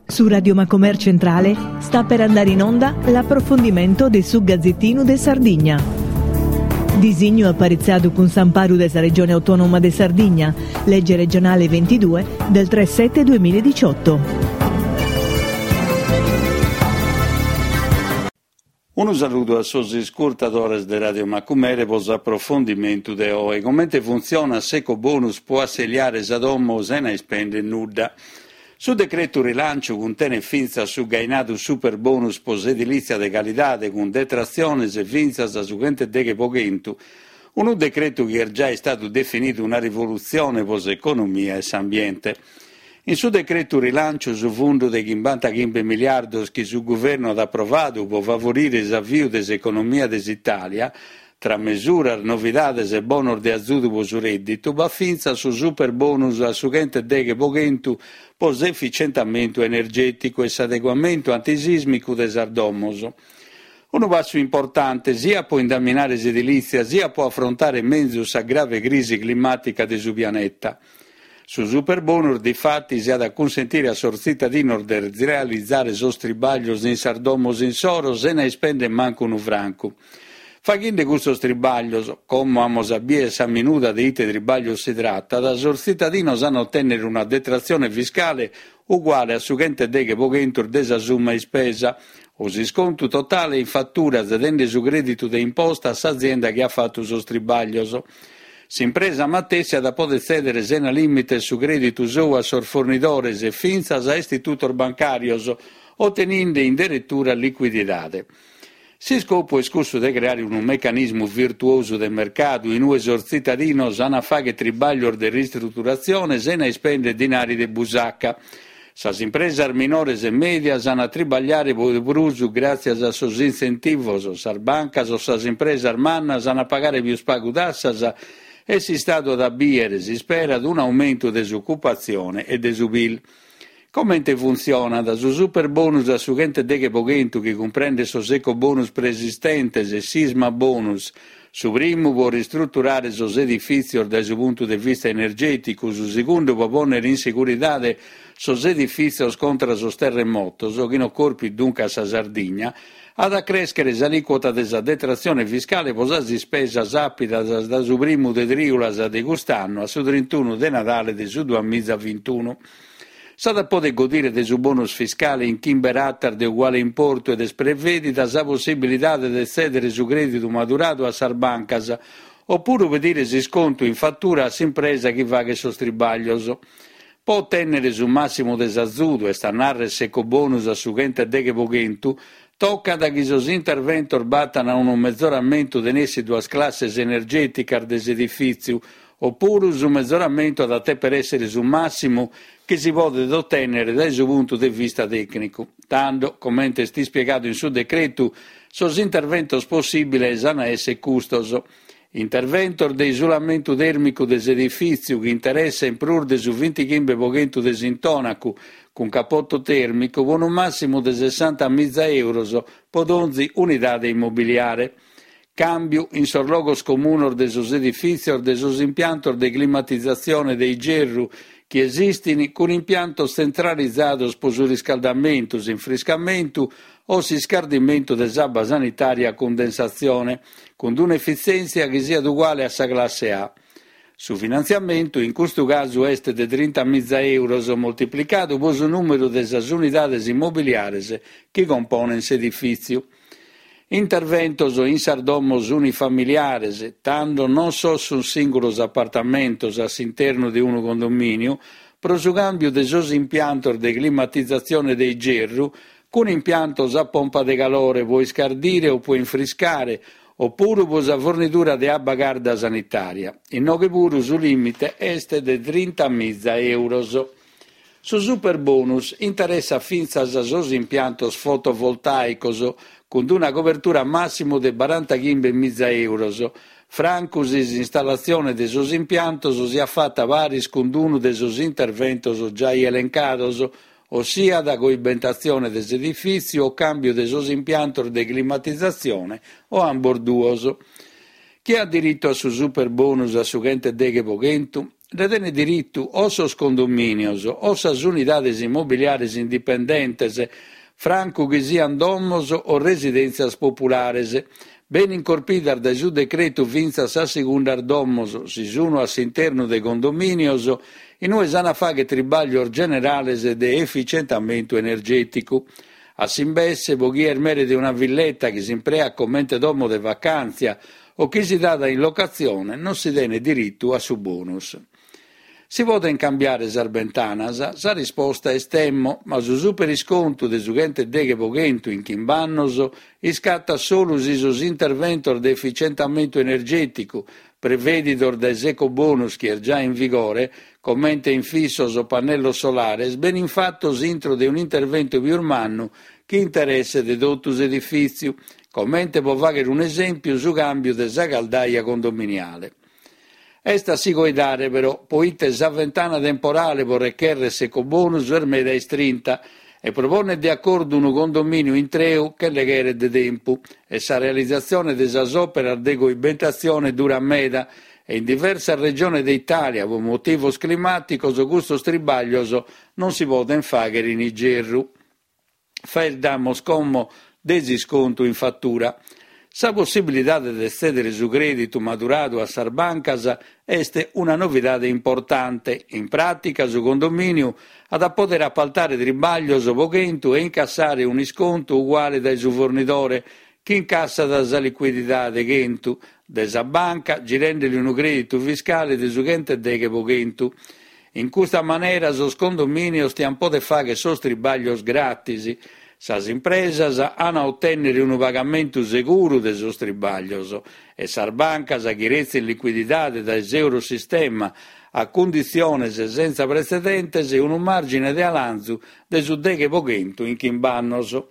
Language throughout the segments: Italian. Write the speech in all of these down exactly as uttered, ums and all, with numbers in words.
Su Radio Macomer Centrale sta per andare in onda l'approfondimento del su Gazzettino de Sardegna. Disegno apparizzato con San Paru della Regione Autonoma de Sardegna, legge regionale ventidue del tre sette duemiladiciotto. Un saluto a tutti gli ascoltatori di Radio Macumere per l'approfondimento di oggi. Come funziona se il bonus può assegnare a domo se ne spende nulla? Su decreto rilancio contiene finza su gainato super bonus pos edilizia de qualità con detrazione e finza da su gente de che pochento. Un decreto che è già stato definito una rivoluzione pos economia e ambiente. In su decreto rilancio su fondo dei cinquantacinque miliardi che il governo ha approvato per favorire l'avvio dell'economia dell'Italia, tra misure, novità e bonus di azzurro su reddito, va finza su super bonus a su gente de che pochento pos efficientamento energetico e adeguamento antisismico del Sardomoso. Un passo importante sia può indaminare l'edilizia, sia può affrontare meglio la grave crisi climatica del suo pianeta. Su superbonus, di fatti, si ha da consentire a sor cittadino di realizzare sostribaglio in Sardomoso in Soro se ne spende manco un franco. Facendo questo stribaglio, come a sabia sa minuta di ite tribaglio si tratta, da sor cittadino sanno ottenere una detrazione fiscale uguale a su gente de che pochento desasumma e spesa, o si sconto totale in fattura zedende su credito di imposta a s'azienda che ha fatto so stribaglio. S'impresa mattessia da poter cedere sena limite su credito suo a sor fornitore e finza a istituto bancario, ottenendo in dirittura liquidità. Si scopo è scusso di creare un meccanismo virtuoso del mercato in cui sor cittadino sanno fare tribaglio di ristrutturazione se ne spende denari di busacca. Sas imprese minori e medie sanno tribagliare per uso grazie a sos incentivos, sar bancas o sas imprese armanna sanno pagare più spago tassas e si stato da biere si spera ad un aumento di disoccupazione e di subil. Come funziona? Da su super bonus a su gente de che pochento che comprende so eco bonus preesistentes e sisma bonus, su primo può ristrutturare sos edifici dal suo punto di vista energetico, su secondo può ponere in sicurezza sos edifici contro sos terremotos, o che non corpi dunque a sa Sardegna, ad accrescere l'aliquota della detrazione fiscale posasi spesa rapida da su primo de triulas di quest'anno a su trentuno de Natale di su duemilaventuno. Sa da poter godere del suo bonus fiscale in chimberatter di uguale importo ed esprevedita la possibilità di cedere su credito maturato a Sarbancas, oppure vedere si sconto in fattura a s'impresa che va che sostribaglioso. Può ottenere su massimo desazzuto e stannare secco bonus a su gente de che pochento, tocca da chi sos intervento battano a un mezzoramento de nessi due classes energetica dell'edificio, oppure su mezzoramento da te per essere su massimo che si può ottenere dal suo punto di vista tecnico. Tanto, come sti spiegato in suo decreto, sos interventos possibili sanno essere custoso. Intervento di isolamento termico dell'edificio che interessa in prurde su venticinque pochento desintonaco con capotto termico con un massimo di sessantamila euro per ogni unità immobiliare. Cambio in sorlogos comunos de sos edificios de sos impiantos de climatizzazione dei gerru che esistono con impiantos centralizzados per su riscaldamento, infriscamento o si scardimento dell'acqua sanitaria a condensazione, con un'efficienza che sia uguale a sa classe A. Su finanziamento, in questo caso, è di trentamila euro moltiplicato per il numero delle unità immobiliari che compongono l'edificio. Interventos in sardomos unifamiliares, tanto non so su singolos appartamentos all'interno di un condominio, pro su cambio de sos impiantos de climatizzazione dei gerru, con impiantos a pompa de calore può scardire o può infriscare, oppure per la fornitura di acqua calda sanitaria. In no che pure su limite est de trentamila euro. Su super bonus interessa finza a sos impiantos fotovoltaicos con una copertura massimo di quarantacinquemila euro. Francus installazione de sos impiantos si ha fatta varis con uno de sos interventos già elencados, ossia da coibentazione des edifici o cambio de sos impiantos de climatizzazione o amborduoso. Chi ha diritto a su super bonus a su gente de che pochento? tiene diritto o sos condominios o sas unidades immobiliares indipendentes, franco che siano domos o residenzias populares, ben incorpidar da su decreto vinzas a secundar domos, si sono all'interno dei condominios, in un esana faghe tribaglio generales de efficientamento energetico. A Simbesse, Boghier merita una villetta che si imprea come domo de vacanzia o che si dà in locazione, non si tiene diritto a su bonus. Si vota in cambiare Sarbentanas, sa risposta è stemmo, ma su super isconto de su gente deghe Boghento in Chimbannos, iscatta solo isos interventor de efficientamento energetico, preveditor des ecobonus che è già in vigore, commente in fissos o pannello solare, ben infattos intro de un intervento biurmanno che interesse de dottus edificio, commente può fare un esempio su cambio de sa caldaia condominiale. Esta si guidare però, poiché sa ventana temporale può recherre ecobonus per meda istrinta e propone di accordo un condominio in treu che leghere de tempo e sa realizzazione de sa opera de coibentazione dura a meda e in diverse regioni d'Italia per motivos climaticos o gustos tribaglios non si può fare in Igerru. Fa damos como desisconto in fattura. Sa possibilità di estendere su credito maturato a Sarbancas è una novità importante. In pratica, su condominio, ad poter appaltare tribaglios pochento e incassare un isconto uguale dai suo fornitore che incassa da sa liquidità de Gentu, de sa banca, girendogli un credito fiscale de su gente de che pochento. In questa maniera, sos condominios stian poter fare sos tribaglios gratis. Sas impresas hanno a ottenere un pagamento sicuro de sos tribaglios e Sarbancas chirezza in liquidità dall'eurosistema a condizioni senza precedenti e un margine di alanzo de su de che pochento in Chimbannos.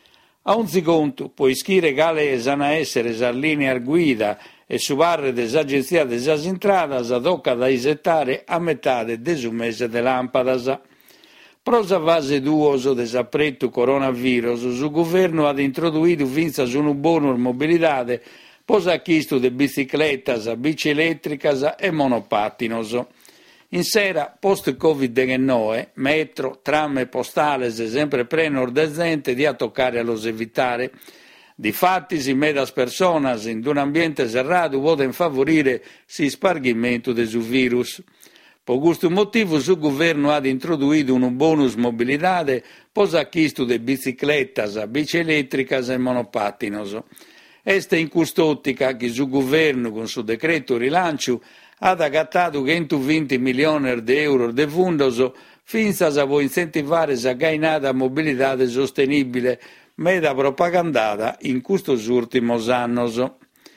A un secondo, poi schire cale sana essere sa linea guida e su barre des agenzia des as entradas tocca da isettare a metà de su mese de lampadas. Prosa fase duoso desapretto coronavirus, su governo ha introdotto vinza su un bonus mobilidade, posa acquisto de bicicletas, bici elettricas e monopattinos. In sera, post-Covid diciannove, metro, tram e postales sempre prenor de gente di a toccare allo evitare. Difatti, si medas personas in un ambiente serrato può favorire si spargimento de su virus. Per questo motivo, il governo ha introdotto un bonus mobilidade, posa acquisto de bicicletas, bici elettricas e monopattinos. Este in quest'ottica che il governo, con suo decreto rilancio, ha agattato centoventi milioni di euro di fondos finza a può incentivare la gainata mobilità sostenibile, meda propagandata in questi ultimi anni.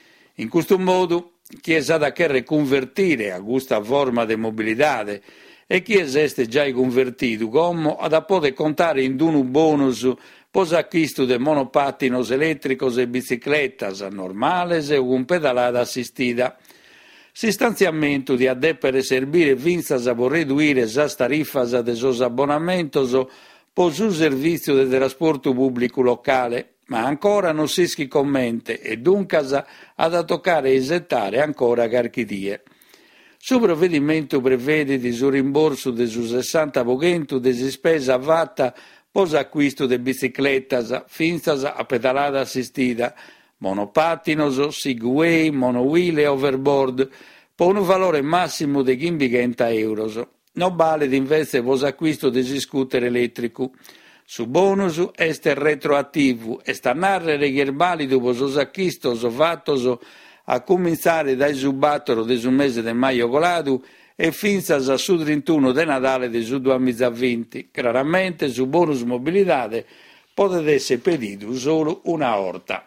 In questo modo, chi è stato a riconvertire a questa forma di mobilità e chi è già convertito come ad poter contare in un bonus per l'acquisto di monopattinos elettricos e bicicletas normales o con pedalata assistita. Si stanziamento di adeppere servire vinzas a può ridurre le tarifas de sos abbonamentos per su servizio di trasporto pubblico locale, ma ancora non si schi commente e dunque ha da toccare esettare ancora carchidie. Su provvedimento prevede di su rimborso di su sessanta per cento di spesa fatta per acquisto di bicicletas finzas a pedalata assistita, monopattinos, segway, monowheel e overboard, per un valore massimo di quindici euro. Non vale d'investe per acquisto di scooter elettrico. Su bonus este retroattivo e sta narrere che è valido per sos acquistos fattos a cominciare dai subattero del su mese di maio colato e finzas a su trentuno di Natale del su duemilaventi. Chiaramente su bonus mobilitate potete essere pedito solo una volta.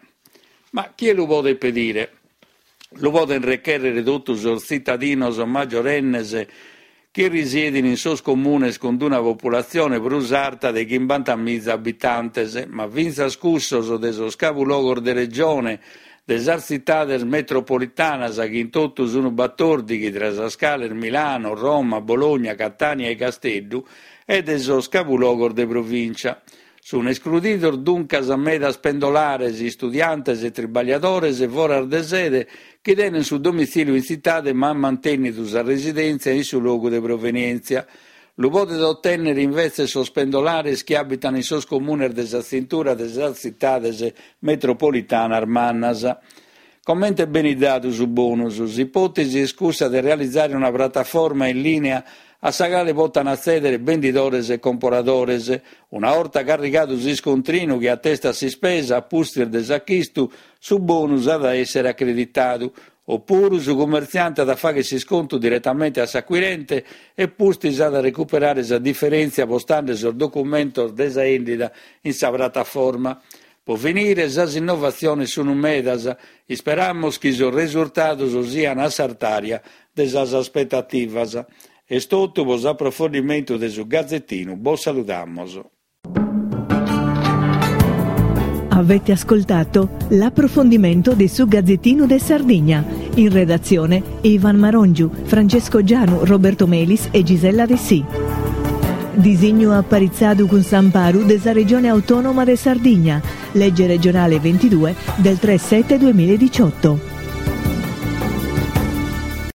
Ma chi lo può pedire? Lo possono requerere tutti i cittadini maggiorennes che risiedono in sos comunes con una popolazione brusarta di cinquantamila abitanti, ma vinza scussos de sos capoluogos de regione, de sas cittades metropolitanas che in tutto sono battordighi tra Sascaler, Milano, Roma, Bologna, Catania e Castello e de sos capoluogos de provincia. Sun escludidos duncas a medas pendolares, studiantes e tribagliadores e vorar de sede che tenen su domicilio in cittade ma mantenidos a residenza in su luogo de provenienza. Lo potet ottenere invece sos pendolares che abitano in sos comunes de sa cintura de sa cittades metropolitanas mannas. Commente benidado su bonus, ipotesi escusa di realizzare una piattaforma in linea a sagale potan accedere venditores e comporadores, una orta carricato si scontrino che attesta si spesa a pustir desacquistu su bonus ad essere accreditato, oppure su commerciante da fare si sconto direttamente a s'acquirente e pustis ad recuperare sa differenza postando sul documento desa endita in sa piattaforma. Può venire esas innovazioni sono medas e speriamo che i risultati siano assaltaria desas aspettativas. E tutto vos approfondimento del suo Gazzettino. Buon salutamos. Avete ascoltato l'approfondimento del suo Gazzettino de Sardegna. In redazione Ivan Marongiu, Francesco Gianu, Roberto Melis e Gisella De Sì. Disegno apparizzato con Samparu della Regione Autonoma de Sardegna, legge regionale ventidue del tre sette duemiladiciotto.